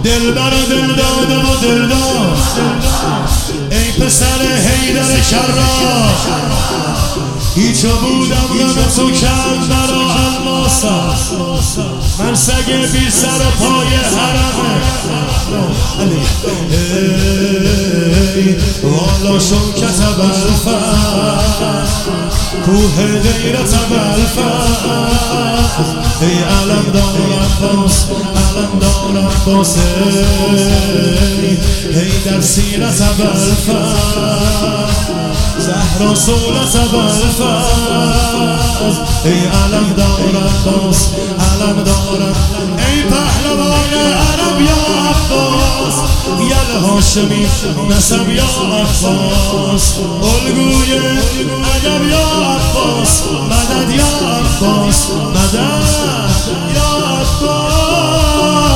دلبر و دلداده و دلدار ای پسر حیدر کرار هیچو بودم غم تو کرد مرا الماسا من سگ بی سر و پای حرمه ای والا شون کتب الفت کوه دیرت الفت ای علم دارم باس علم دارم باس ای در سیرت الفت زهرا صولت الفت ای علم دارم باس علم دارم ای پهلوان عرب یا عباس یل هاشمی نسب یا عباس الگوی ادب یا عباس مدد یا عباس مدد یا